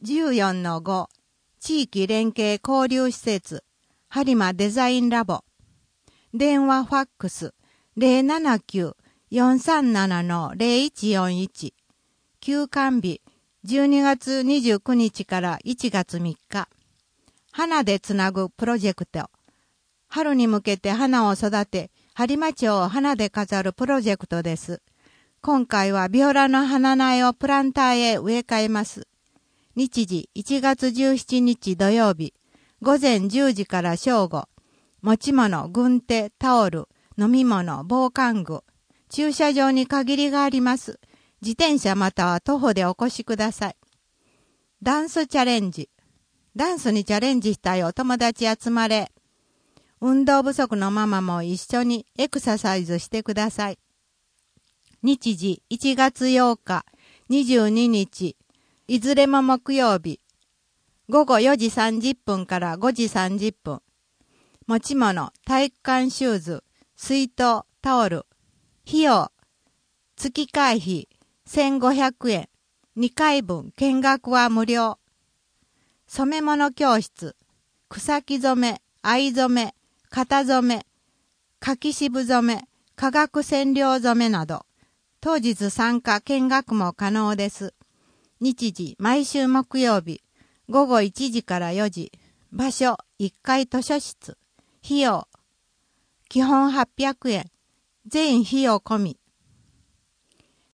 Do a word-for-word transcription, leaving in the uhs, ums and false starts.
じゅうよんのご 地域連携交流施設播磨デザインラボ。電話ファックス ゼロななきゅう よんさんなな ゼロいちよんいち。休館日じゅうにがつにじゅうくにちからいちがつみっか。花でつなぐプロジェクト。春に向けて花を育て、播磨町を花で飾るプロジェクトです。今回はビオラの花苗をプランターへ植え替えます。日時いちがつじゅうしちにち土曜日、午前じゅうじから正午。持ち物、軍手、タオル、飲み物、防寒具。駐車場に限りがあります。自転車または徒歩でお越しください。ダンスチャレンジ。ダンスにチャレンジしたいお友達集まれ。運動不足のママも一緒にエクササイズしてください。日時いちがつようか、にじゅうににち、いずれも木曜日、ごごよじさんじゅっぷんからごじさんじゅっぷん。持ち物、体育館シューズ、水筒、タオル。費用、月会費せんごひゃくえん。にかいぶん、見学は無料。染め物教室、草木染め、藍染め、型染め、柿渋染め、化学染料染めなど、当日参加見学も可能です。日時、毎週木曜日、ごごいちじからよじ。場所、いっかい図書室。費用、基本はっぴゃくえん。全費用込み。